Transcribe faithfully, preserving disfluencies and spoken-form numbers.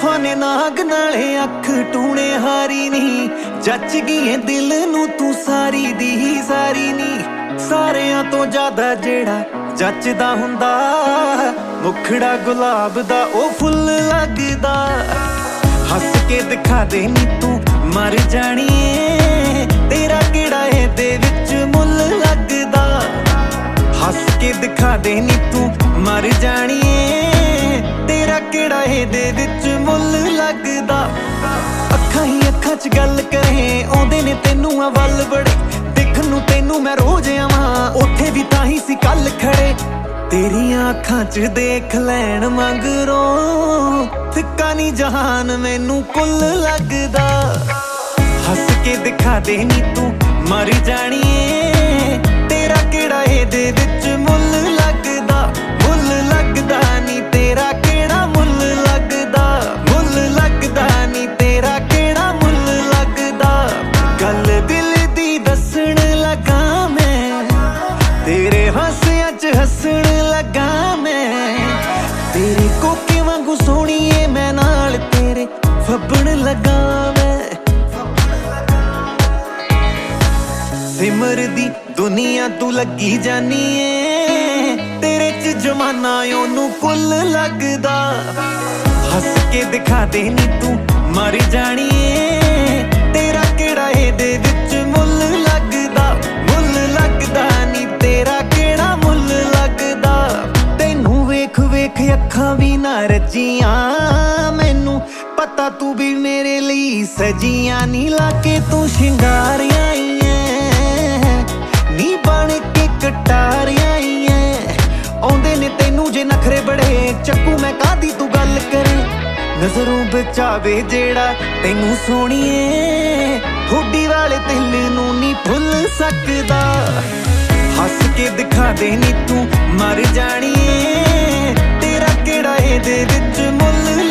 जुल्फां ने नाग नाले अख टूणे हारी नी जच गई दिल नू तू सारी दी ही सारी नी सारियां तो ज्यादा जेड़ा जचदा हुंदा मुखड़ा गुलाब दा ओ फुल लगदा हस के दिखा दे नी तू मर जानी तेरा केड़ा इहदे विच मुल लगदा हस के दिखा दे नी तू मर जानी तेरा केड़ा इहदे विच मुल लगदा अखां ही अखां च गल करे आउंदे ने तैनू आ वल बड़े देखण नू तैनू मैं रोज आवां उत्थे भी ताही सी कल खड़े तेरियां अखां च देख लैण मगरों फिक्का नी जहान मैनू कुल लगदा हस के दिखा दे नी तू मर जानी तेरा केड़ा इहदे विच मुल लगदा मुल लगदा नी तेरा केड़ा मुल लगदा मुल लगदा नी तेरा केड़ा मुल लगदा गल दिल दी दसण लगा मैं तेरे हासियां च हसण लगा मैं तेरे कोके वांगू सोहणीए मैं नाल तेरे फब्बण लगा मैं सिमर दी दुनिया तू लगी जानी है तेरे च जमाना ओनू कुल लगदा हस के दिखा दे नी तू मर जानी तेरा केड़ा इहदे विच मुल लगदा मुल लगदा नी तेरा केड़ा मुल लगदा तैनू वेख वेख अखां भी ना रजियां मैनू पता तू भी मेरे लिए सजियां नी लाके तू शिंगारियां नी बन के कटारियां आउंदे ने तैनू जे नखरे बड़े चक्कू मैं कादी तू गल करे नजरों बचावे जेड़ा तैनू सोहणीए ठोडी वाले दिल नू नी भुल सकदा हस के दिखा दे नी तू मर जानी तेरा केड़ा इहदे विच मुल